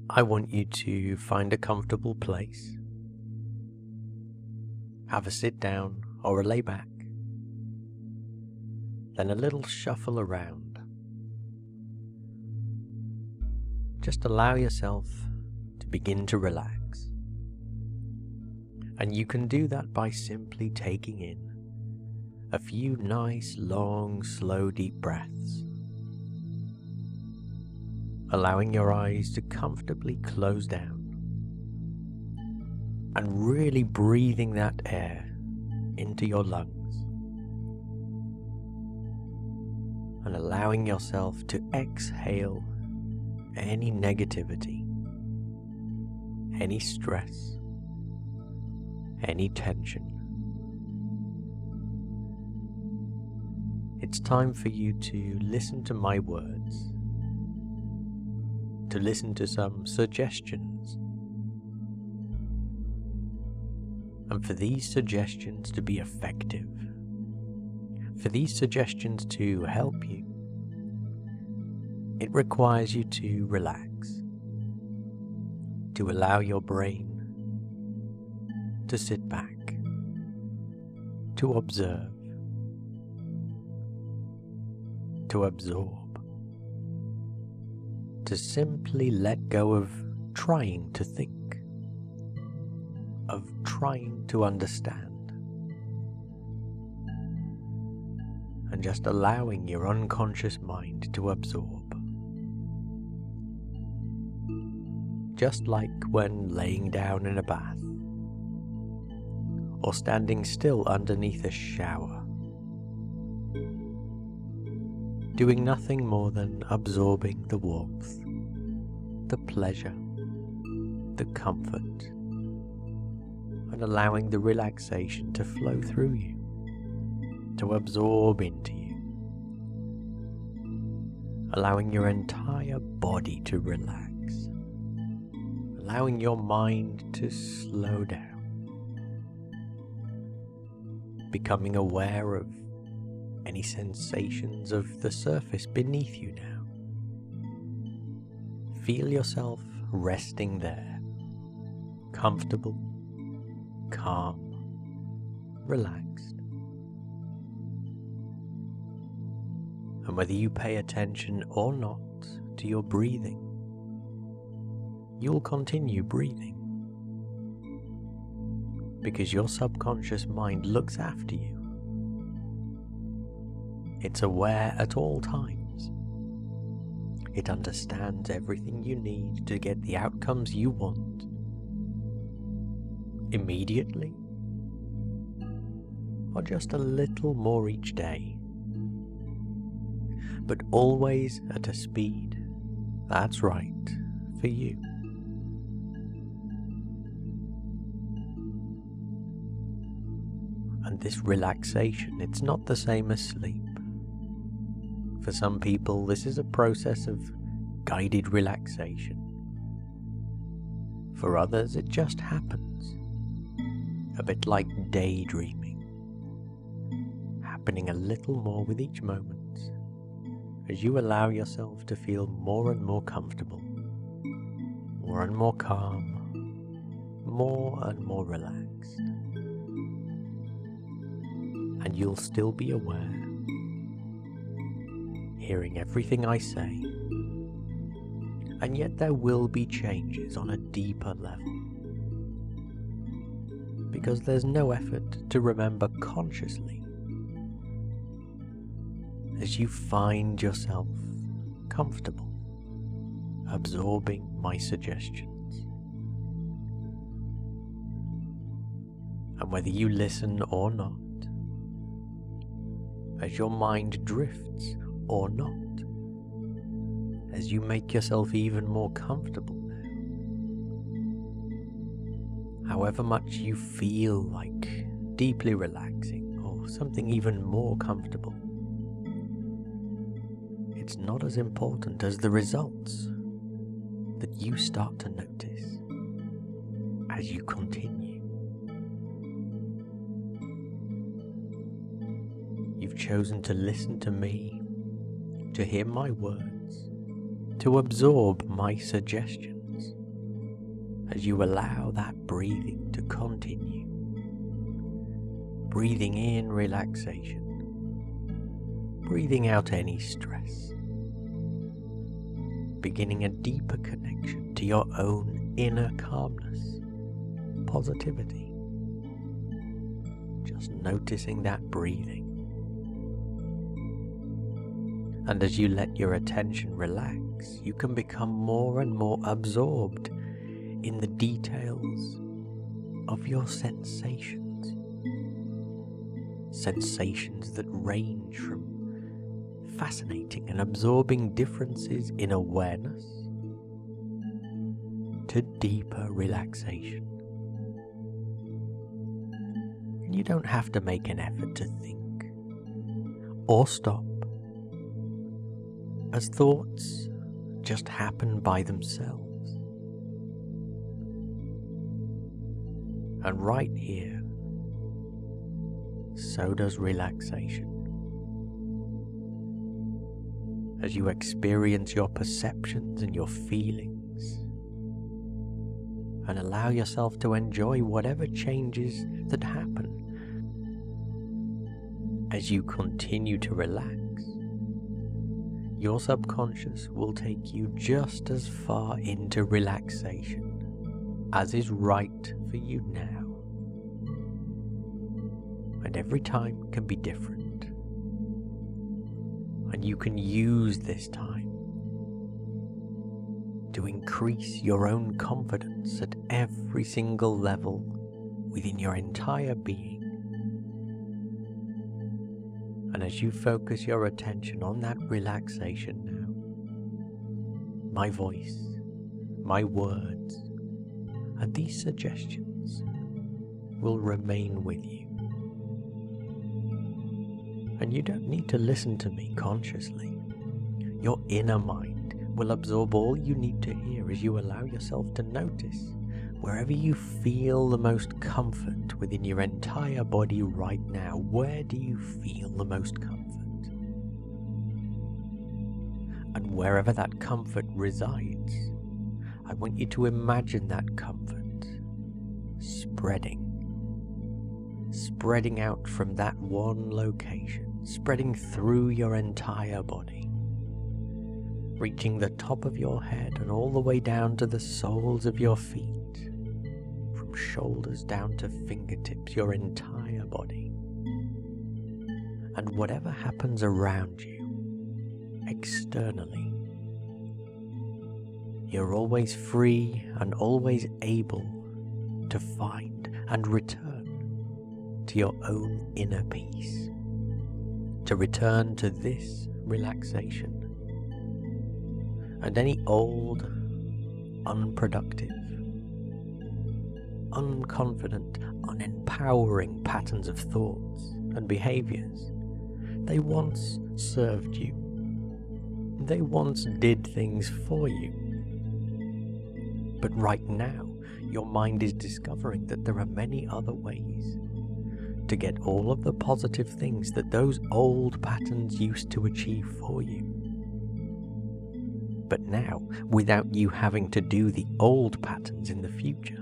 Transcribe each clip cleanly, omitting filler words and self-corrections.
I want you to find a comfortable place, have a sit down or a lay back, then a little shuffle around. Just allow yourself to begin to relax. And you can do that by simply taking in a few nice, long, slow, deep breaths. Allowing your eyes to comfortably close down and really breathing that air into your lungs and allowing yourself to exhale any negativity, any stress, any tension. It's time for you to listen to my words, to listen to some suggestions, and for these suggestions to be effective, for these suggestions to help you, it requires you to relax, to allow your brain to sit back, to observe, to absorb, to simply let go of trying to think, of trying to understand, and just allowing your unconscious mind to absorb. Just like when laying down in a bath, or standing still underneath a shower, doing nothing more than absorbing the warmth, the pleasure, the comfort, and allowing the relaxation to flow through you, to absorb into you, allowing your entire body to relax, allowing your mind to slow down, becoming aware of any sensations of the surface beneath you now. Feel yourself resting there, comfortable, calm, relaxed. And whether you pay attention or not to your breathing, you'll continue breathing, because your subconscious mind looks after you. It's aware at all times. It understands everything you need to get the outcomes you want, immediately, or just a little more each day, but always at a speed that's right for you. And this relaxation, it's not the same as sleep. For some people, this is a process of guided relaxation. For others, it just happens, a bit like daydreaming, happening a little more with each moment, as you allow yourself to feel more and more comfortable, more and more calm, more and more relaxed. And you'll still be aware, hearing everything I say, and yet there will be changes on a deeper level, because there's no effort to remember consciously as you find yourself comfortable absorbing my suggestions. And whether you listen or not, as your mind drifts or not, as you make yourself even more comfortable now, however much you feel like deeply relaxing or something even more comfortable, it's not as important as the results that you start to notice as you continue. You've chosen to listen to me, to hear my words, to absorb my suggestions. as you allow that breathing to continue. Breathing in relaxation, breathing out any stress, beginning a deeper connection to your own inner calmness, positivity. Just noticing that breathing. And as you let your attention relax, you can become more and more absorbed in the details of your sensations. Sensations that range from fascinating and absorbing differences in awareness to deeper relaxation. And you don't have to make an effort to think or stop, as thoughts just happen by themselves. And right here, so does relaxation. As you experience your perceptions and your feelings, and allow yourself to enjoy whatever changes that happen. As you continue to relax, your subconscious will take you just as far into relaxation as is right for you now. And every time can be different. And you can use this time to increase your own confidence at every single level within your entire being. And as you focus your attention on that relaxation now, my voice, my words, and these suggestions will remain with you. And you don't need to listen to me consciously. Your inner mind will absorb all you need to hear as you allow yourself to notice wherever you feel the most comfort within your entire body right now. Where do you feel the most comfort? And wherever that comfort resides, I want you to imagine that comfort spreading out from that one location, spreading through your entire body, reaching the top of your head and all the way down to the soles of your feet, from shoulders down to fingertips, your entire body. And whatever happens around you, externally, you're always free and always able to find and return to your own inner peace, to return to this relaxation. And any old, unproductive, unconfident, unempowering patterns of thoughts and behaviors, they once served you. They once did things for you. But right now, your mind is discovering that there are many other ways to get all of the positive things that those old patterns used to achieve for you. But now, without you having to do the old patterns in the future.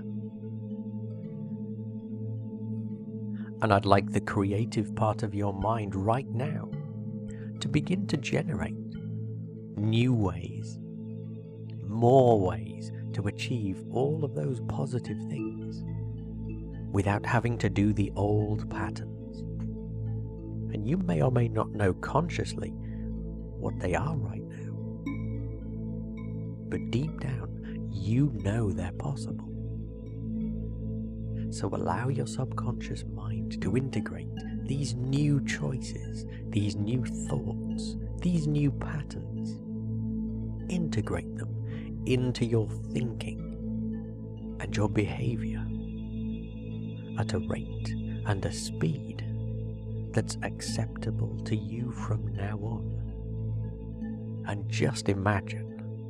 And I'd like the creative part of your mind right now to begin to generate new ways, more ways to achieve all of those positive things without having to do the old patterns. And you may or may not know consciously what they are right now. But deep down, you know they're possible. So allow your subconscious mind to integrate these new choices, these new thoughts, these new patterns. Integrate them into your thinking and your behavior at a rate and a speed that's acceptable to you from now on. And just imagine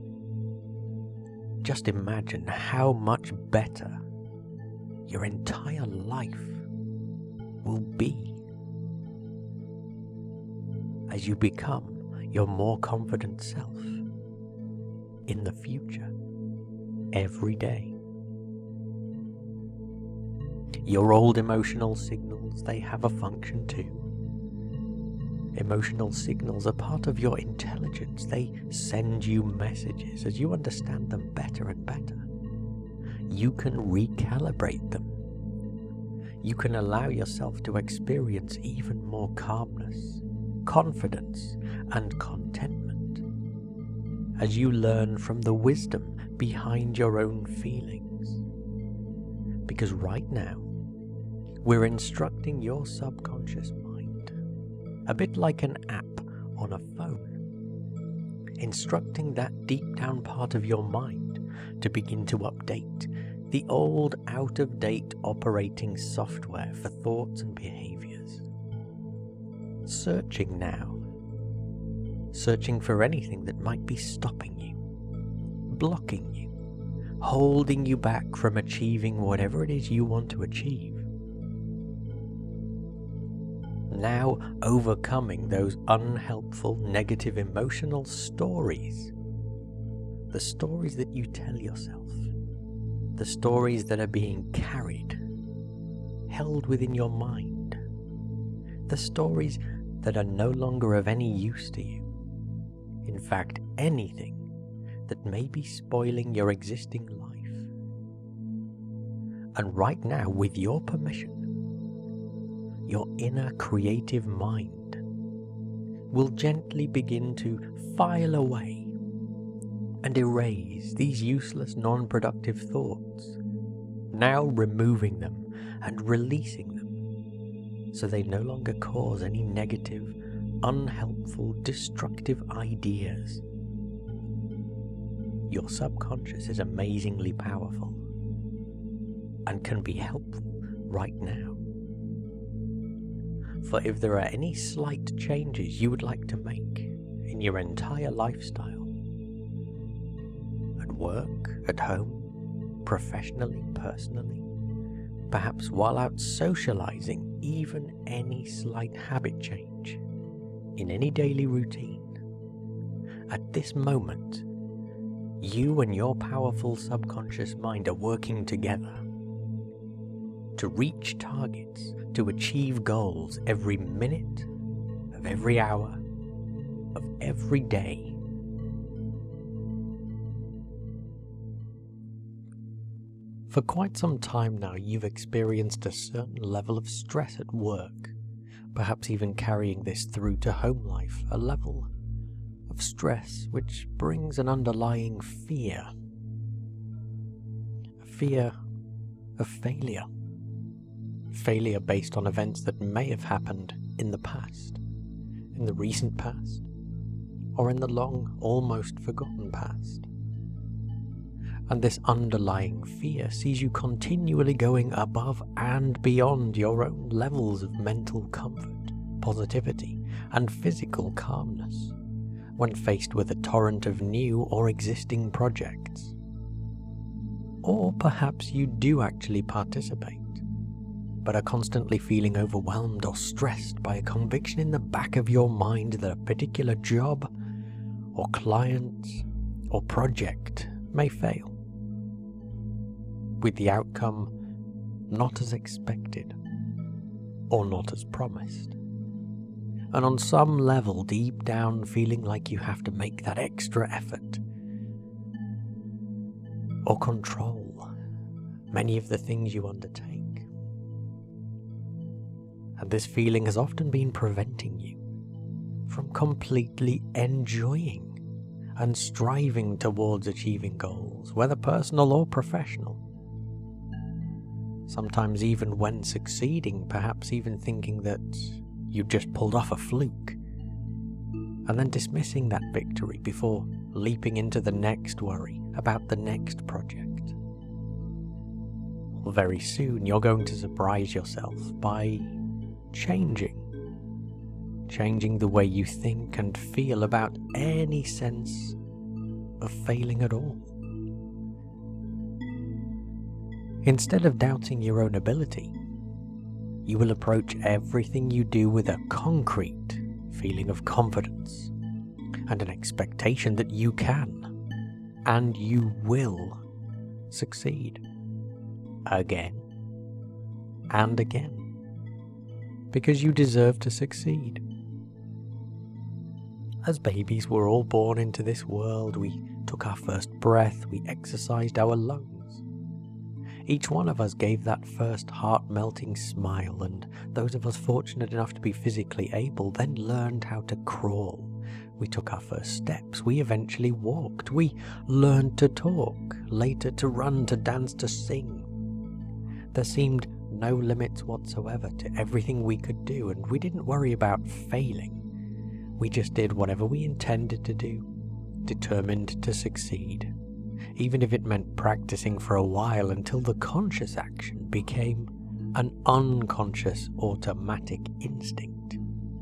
how much better your entire life will be as you become your more confident self in the future, every day. Your old emotional signals, they have a function too. Emotional signals are part of your intelligence. They send you messages as you understand them better and better. You can recalibrate them. You can allow yourself to experience even more calmness, confidence, and contentment as you learn from the wisdom behind your own feelings. Because right now, we're instructing your subconscious mind, a bit like an app on a phone, instructing that deep down part of your mind to begin to update the old, out-of-date operating software for thoughts and behaviors. Searching now. Searching for anything that might be stopping you, blocking you, holding you back from achieving whatever it is you want to achieve. Now overcoming those unhelpful, negative emotional stories. The stories that you tell yourself. The stories that are being carried, held within your mind. The stories that are no longer of any use to you. In fact, anything that may be spoiling your existing life. And right now, with your permission, your inner creative mind will gently begin to file away and erase these useless, non-productive thoughts, now removing them and releasing them so they no longer cause any negative, unhelpful, destructive ideas. Your subconscious is amazingly powerful and can be helpful right now. For if there are any slight changes you would like to make in your entire lifestyle, at work, at home, professionally, personally, perhaps while out socializing, even any slight habit change in any daily routine, at this moment, you and your powerful subconscious mind are working together to reach targets, to achieve goals every minute of every hour of every day. For quite some time now, you've experienced a certain level of stress at work, perhaps even carrying this through to home life, a level of stress which brings an underlying fear. A fear of failure. Failure based on events that may have happened in the past, in the recent past, or in the long, almost forgotten past. And this underlying fear sees you continually going above and beyond your own levels of mental comfort, positivity, and physical calmness when faced with a torrent of new or existing projects. Or perhaps you do actually participate, but are constantly feeling overwhelmed or stressed by a conviction in the back of your mind that a particular job or client or project may fail, with the outcome not as expected or not as promised. And on some level, deep down, feeling like you have to make that extra effort or control many of the things you undertake. And this feeling has often been preventing you from completely enjoying and striving towards achieving goals, whether personal or professional. Sometimes even when succeeding, perhaps even thinking that you just pulled off a fluke, and then dismissing that victory before leaping into the next worry about the next project. Well, very soon you're going to surprise yourself by changing the way you think and feel about any sense of failing at all. Instead of doubting your own ability, you will approach everything you do with a concrete feeling of confidence and an expectation that you can and you will succeed again and again, because you deserve to succeed. As babies, we're all born into this world. We took our first breath, we exercised our lungs. Each one of us gave that first heart-melting smile, and those of us fortunate enough to be physically able then learned how to crawl. We took our first steps, we eventually walked, we learned to talk, later to run, to dance, to sing. There seemed no limits whatsoever to everything we could do, and we didn't worry about failing. We just did whatever we intended to do, determined to succeed, even if it meant practicing for a while until the conscious action became an unconscious automatic instinct.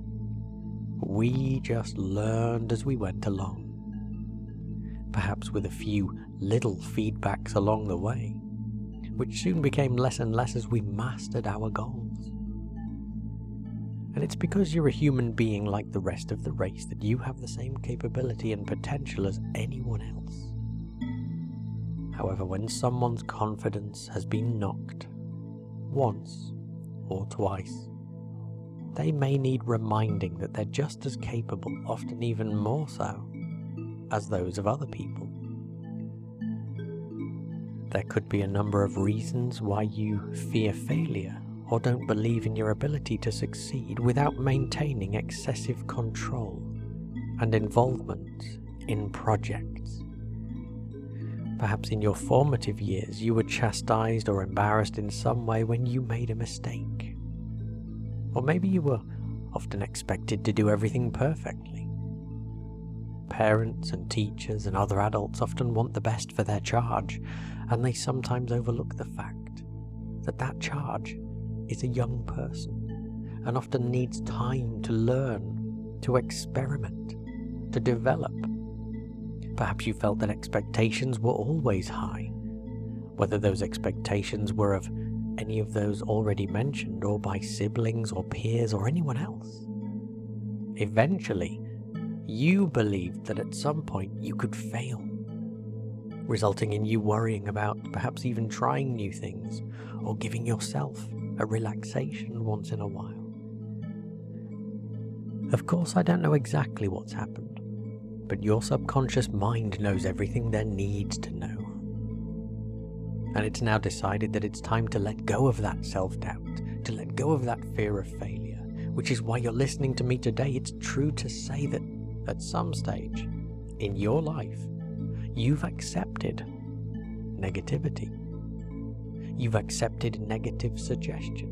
We just learned as we went along, perhaps with a few little feedbacks along the way, which soon became less and less as we mastered our goals. And it's because you're a human being like the rest of the race that you have the same capability and potential as anyone else. However, when someone's confidence has been knocked, once or twice, they may need reminding that they're just as capable, often even more so, as those of other people. There could be a number of reasons why you fear failure or don't believe in your ability to succeed without maintaining excessive control and involvement in projects. Perhaps in your formative years you were chastised or embarrassed in some way when you made a mistake. Or maybe you were often expected to do everything perfectly. Parents and teachers and other adults often want the best for their charge, and they sometimes overlook the fact that that charge is a young person and often needs time to learn, to experiment, to develop. Perhaps you felt that expectations were always high, whether those expectations were of any of those already mentioned or by siblings or peers or anyone else. Eventually, you believed that at some point you could fail, resulting in you worrying about perhaps even trying new things or giving yourself a relaxation once in a while. Of course, I don't know exactly what's happened, but your subconscious mind knows everything there needs to know. And it's now decided that it's time to let go of that self-doubt, to let go of that fear of failure, which is why you're listening to me today. It's true to say that at some stage in your life, you've accepted negativity. You've accepted negative suggestion.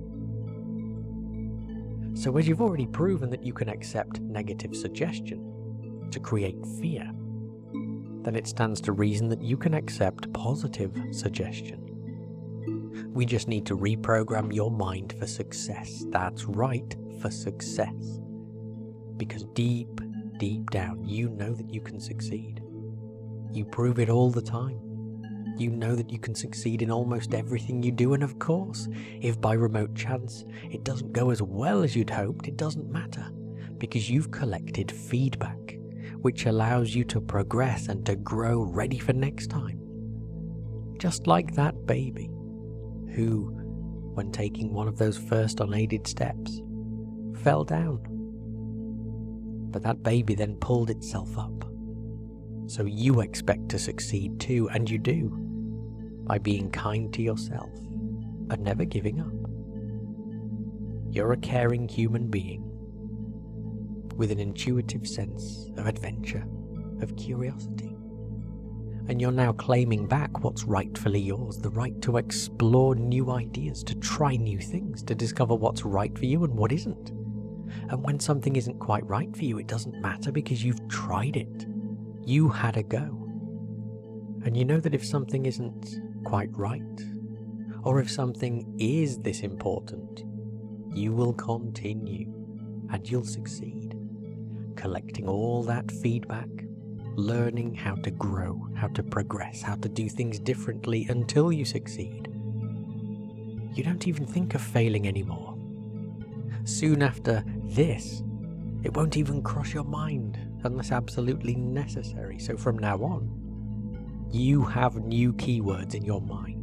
So as you've already proven that you can accept negative suggestion to create fear, then it stands to reason that you can accept positive suggestion. We just need to reprogram your mind for success. That's right, for success. Because deep down, you know that you can succeed. You prove it all the time. You know that you can succeed in almost everything you do, and of course, if by remote chance it doesn't go as well as you'd hoped, it doesn't matter, because you've collected feedback, which allows you to progress and to grow ready for next time. Just like that baby, who, when taking one of those first unaided steps, fell down. But that baby then pulled itself up. So you expect to succeed too, and you do, by being kind to yourself and never giving up. You're a caring human being with an intuitive sense of adventure, of curiosity. And you're now claiming back what's rightfully yours, the right to explore new ideas, to try new things, to discover what's right for you and what isn't. And when something isn't quite right for you, it doesn't matter because you've tried it. You had a go. And you know that if something isn't quite right, or if something is this important, you will continue and you'll succeed, collecting all that feedback, learning how to grow, how to progress, how to do things differently until you succeed. You don't even think of failing anymore. Soon after this, it won't even cross your mind unless absolutely necessary. So from now on, you have new keywords in your mind,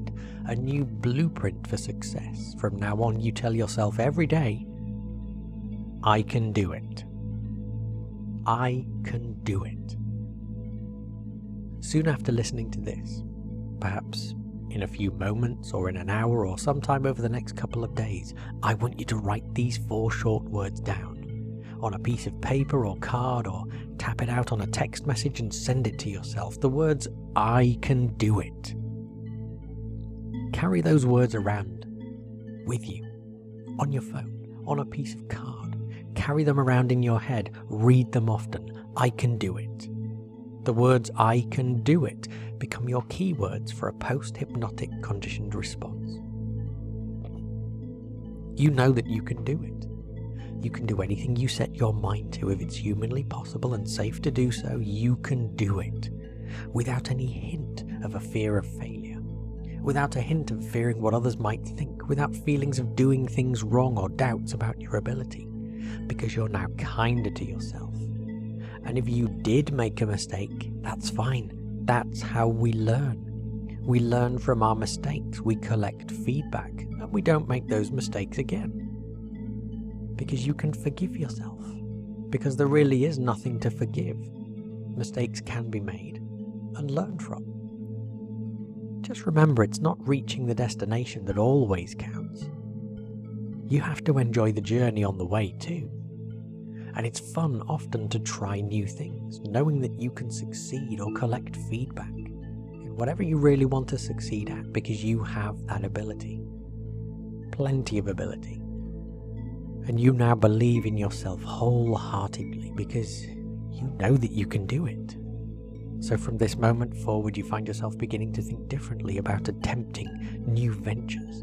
a new blueprint for success. From now on, you tell yourself every day, I can do it. I can do it. Soon after listening to this, perhaps in a few moments or in an hour or sometime over the next couple of days, I want you to write these 4 short words down on a piece of paper or card, or tap it out on a text message and send it to yourself. The words, I can do it. Carry those words around with you, on your phone, on a piece of card. Carry them around in your head. Read them often. I can do it. The words I can do it become your keywords for a post-hypnotic conditioned response. You know that you can do it. You can do anything you set your mind to. If it's humanly possible and safe to do so, you can do it without any hint of a fear of failure, without a hint of fearing what others might think, without feelings of doing things wrong or doubts about your ability, because you're now kinder to yourself. And if you did make a mistake, that's fine. That's how we learn. We learn from our mistakes, we collect feedback, and we don't make those mistakes again. Because you can forgive yourself. Because there really is nothing to forgive. Mistakes can be made and learned from. Just remember, it's not reaching the destination that always counts. You have to enjoy the journey on the way too. And it's fun often to try new things, knowing that you can succeed or collect feedback in whatever you really want to succeed at, because you have that ability. Plenty of ability. And you now believe in yourself wholeheartedly because you know that you can do it. So from this moment forward, you find yourself beginning to think differently about attempting new ventures.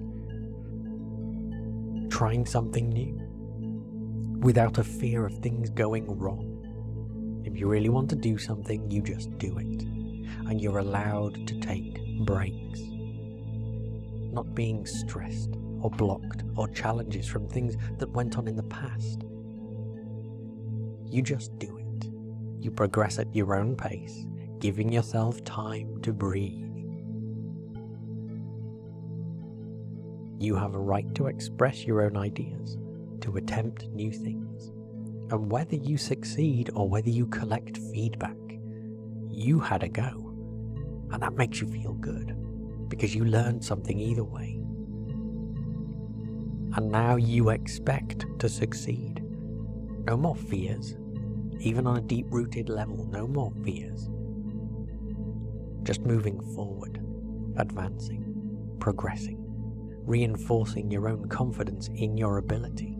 Trying something new without a fear of things going wrong. If you really want to do something, you just do it. And you're allowed to take breaks. Not being stressed or blocked or challenges from things that went on in the past. You just do it. You progress at your own pace, giving yourself time to breathe. You have a right to express your own ideas, to attempt new things. And whether you succeed or whether you collect feedback, you had a go. And that makes you feel good, because you learned something either way. And now you expect to succeed. No more fears. Even on a deep-rooted level, no more fears. Just moving forward, advancing, progressing, reinforcing your own confidence in your ability.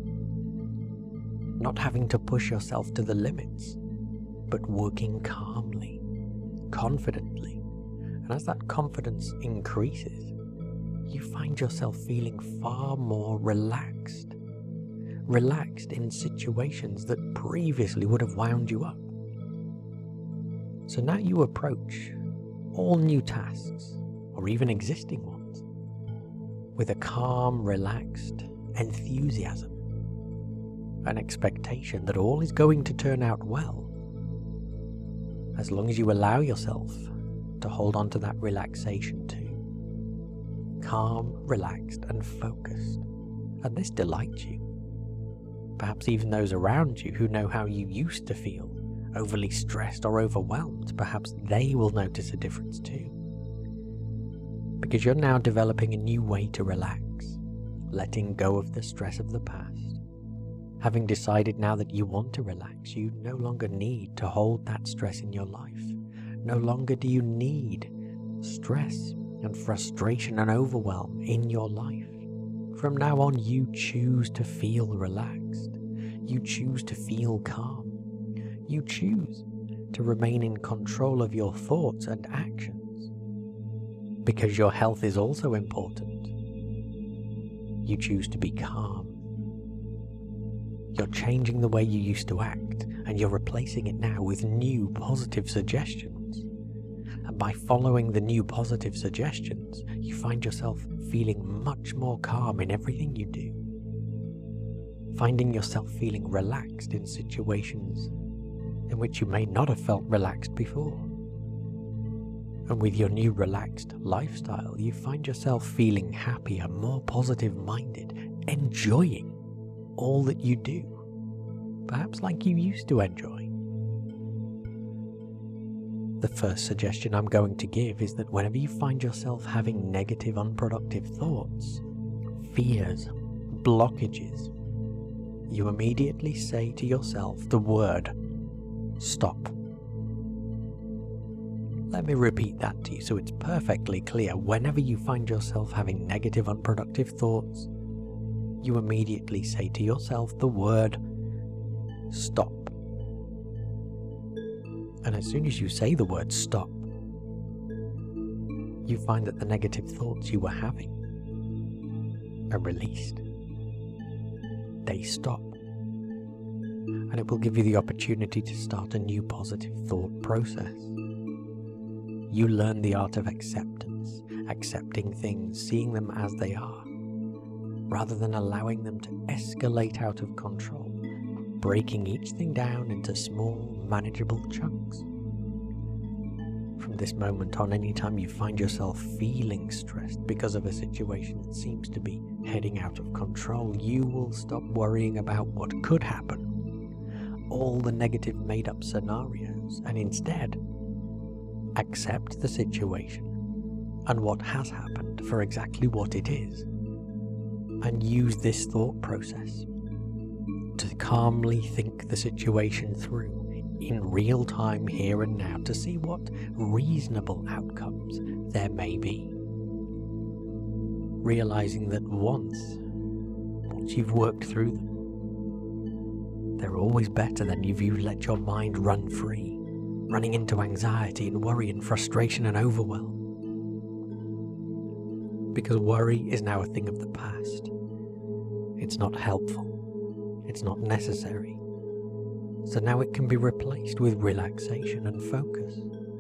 Not having to push yourself to the limits, but working calmly, confidently. And as that confidence increases, you find yourself feeling far more relaxed. Relaxed in situations that previously would have wound you up. So now you approach all new tasks, or even existing ones, with a calm, relaxed enthusiasm, an expectation that all is going to turn out well, as long as you allow yourself to hold on to that relaxation too. Calm, relaxed, and focused, and this delights you. Perhaps even those around you who know how you used to feel, overly stressed or overwhelmed, perhaps they will notice a difference too. Because you're now developing a new way to relax, letting go of the stress of the past. Having decided now that you want to relax, you no longer need to hold that stress in your life. No longer do you need stress and frustration and overwhelm in your life. From now on, you choose to feel relaxed. You choose to feel calm. You choose to remain in control of your thoughts and actions. Because your health is also important. You choose to be calm. You're changing the way you used to act, and you're replacing it now with new positive suggestions. And by following the new positive suggestions, you find yourself feeling much more calm in everything you do. Finding yourself feeling relaxed in situations in which you may not have felt relaxed before. And with your new relaxed lifestyle, you find yourself feeling happier, more positive-minded, enjoying all that you do, perhaps like you used to enjoy. The first suggestion I'm going to give is that whenever you find yourself having negative, unproductive thoughts, fears, blockages, you immediately say to yourself the word stop. Let me repeat that to you so it's perfectly clear. Whenever you find yourself having negative, unproductive thoughts, you immediately say to yourself the word stop. And as soon as you say the word stop, you find that the negative thoughts you were having are released. They stop. And it will give you the opportunity to start a new positive thought process. You learn the art of acceptance, accepting things, seeing them as they are, rather than allowing them to escalate out of control, breaking each thing down into small, manageable chunks. From this moment on, anytime you find yourself feeling stressed because of a situation that seems to be heading out of control, you will stop worrying about what could happen, all the negative made-up scenarios, and instead accept the situation and what has happened for exactly what it is, and use this thought process to calmly think the situation through in real time, here and now, to see what reasonable outcomes there may be. Realizing that once you've worked through them, they're always better than if you let your mind run free, running into anxiety and worry and frustration and overwhelm. Because worry is now a thing of the past. It's not helpful. It's not necessary. So now it can be replaced with relaxation and focus.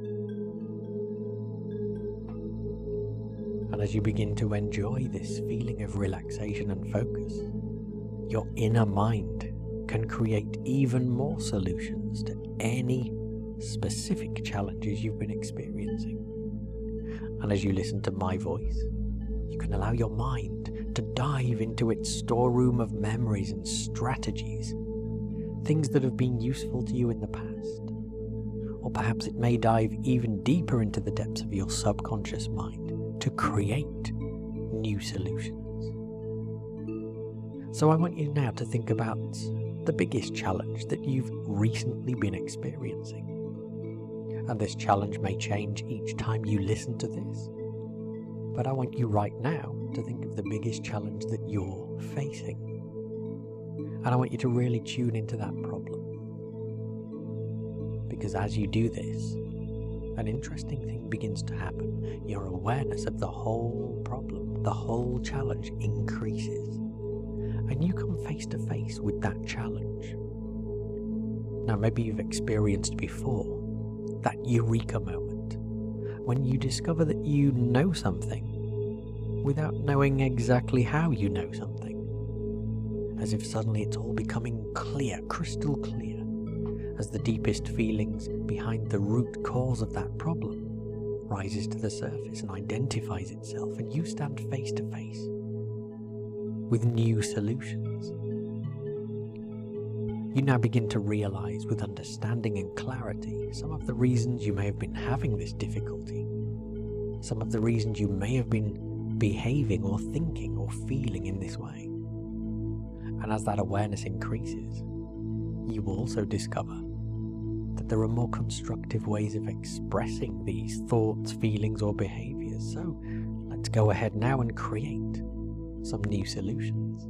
And as you begin to enjoy this feeling of relaxation and focus, your inner mind can create even more solutions to any specific challenges you've been experiencing. And as you listen to my voice, you can allow your mind to dive into its storeroom of memories and strategies, things that have been useful to you in the past. Or perhaps it may dive even deeper into the depths of your subconscious mind to create new solutions. So I want you now to think about the biggest challenge that you've recently been experiencing. And this challenge may change each time you listen to this. But I want you right now to think of the biggest challenge that you're facing. And I want you to really tune into that problem. Because as you do this, an interesting thing begins to happen. Your awareness of the whole problem, the whole challenge increases. And you come face to face with that challenge. Now maybe you've experienced before that eureka moment, when you discover that you know something without knowing exactly how you know something. As if suddenly it's all becoming clear, crystal clear, as the deepest feelings behind the root cause of that problem rises to the surface and identifies itself, and you stand face to face with new solutions. You now begin to realize with understanding and clarity some of the reasons you may have been having this difficulty, some of the reasons you may have been behaving or thinking or feeling in this way. And as that awareness increases, you also discover that there are more constructive ways of expressing these thoughts, feelings, or behaviors. So let's go ahead now and create some new solutions.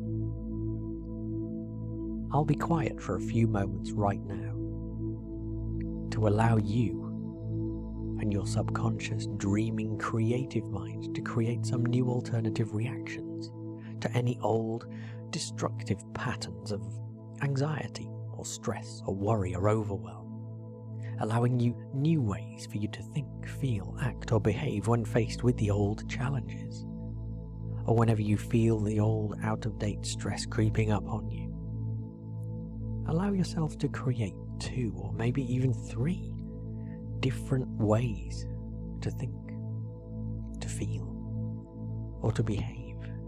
I'll be quiet for a few moments right now to allow you and your subconscious, dreaming, creative mind to create some new alternative reactions to any old, destructive patterns of anxiety or stress or worry or overwhelm, allowing you new ways for you to think, feel, act, or behave when faced with the old challenges, or whenever you feel the old, out-of-date stress creeping up on you. Allow yourself to create 2 or maybe even 3 different ways to think, to feel, or to behave.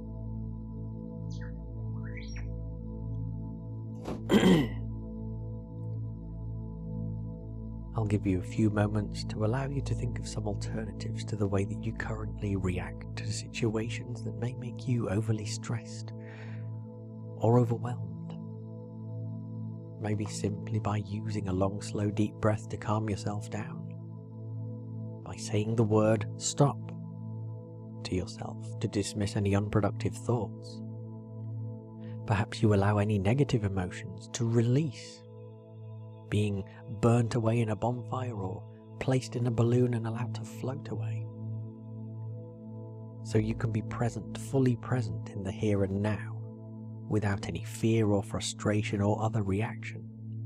I'll give you a few moments to allow you to think of some alternatives to the way that you currently react to situations that may make you overly stressed or overwhelmed. Maybe simply by using a long, slow, deep breath to calm yourself down. By saying the word stop to yourself to dismiss any unproductive thoughts. Perhaps you allow any negative emotions to release, being burnt away in a bonfire or placed in a balloon and allowed to float away. So you can be present, fully present in the here and now, without any fear or frustration or other reaction.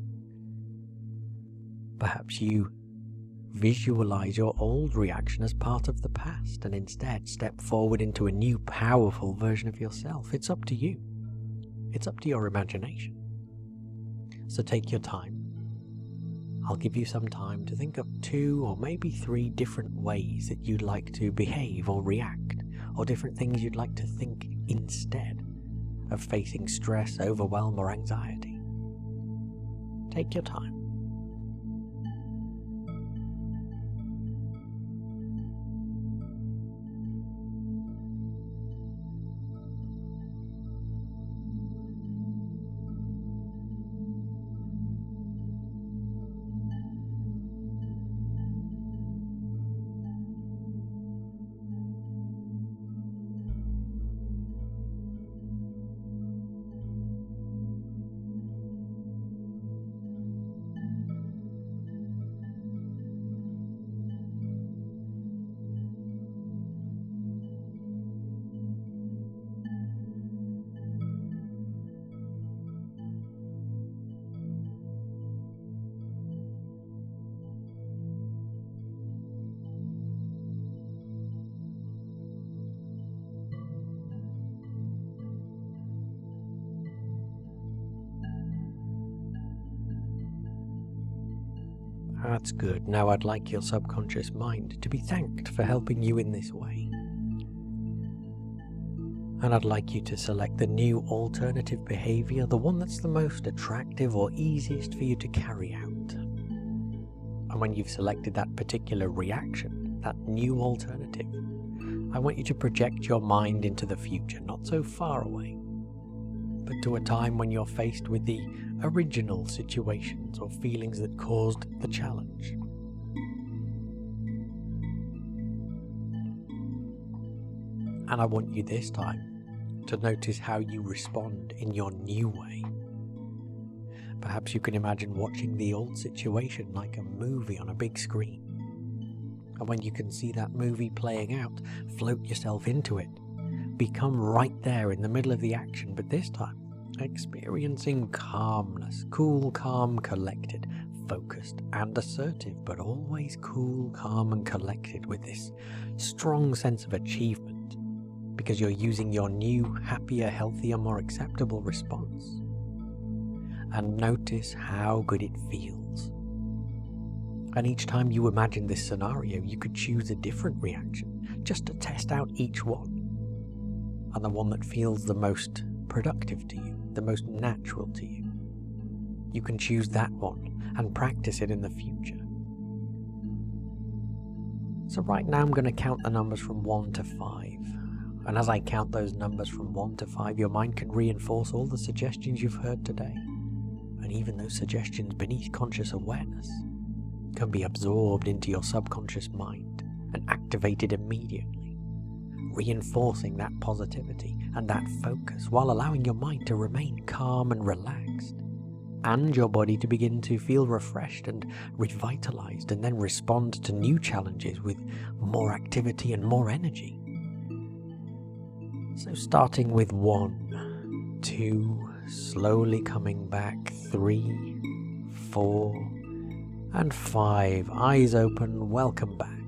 Perhaps you visualize your old reaction as part of the past and instead step forward into a new, powerful version of yourself. It's up to you. It's up to your imagination. So take your time. I'll give you some time to think of 2 or maybe 3 different ways that you'd like to behave or react, or different things you'd like to think instead of facing stress, overwhelm, or anxiety. Take your time. That's good. Now I'd like your subconscious mind to be thanked for helping you in this way. And I'd like you to select the new alternative behavior, the one that's the most attractive or easiest for you to carry out. And when you've selected that particular reaction, that new alternative, I want you to project your mind into the future, not so far away, but to a time when you're faced with the original situations or feelings that caused the challenge. And I want you this time to notice how you respond in your new way. Perhaps you can imagine watching the old situation like a movie on a big screen. And when you can see that movie playing out, float yourself into it. Become right there in the middle of the action, but this time experiencing calmness, cool, calm, collected, focused and assertive, but always cool, calm and collected with this strong sense of achievement, because you're using your new, happier, healthier, more acceptable response. And notice how good it feels. And each time you imagine this scenario, you could choose a different reaction, just to test out each one. And the one that feels the most productive to you, the most natural to you. You can choose that one and practice it in the future. So right now I'm going to count the numbers from 1 to 5. And as I count those numbers from 1 to 5, your mind can reinforce all the suggestions you've heard today. And even those suggestions beneath conscious awareness can be absorbed into your subconscious mind and activated immediately, reinforcing that positivity and that focus while allowing your mind to remain calm and relaxed, and your body to begin to feel refreshed and revitalized, and then respond to new challenges with more activity and more energy. So starting with 1, 2, slowly coming back, 3, 4, and 5. Eyes open, welcome back.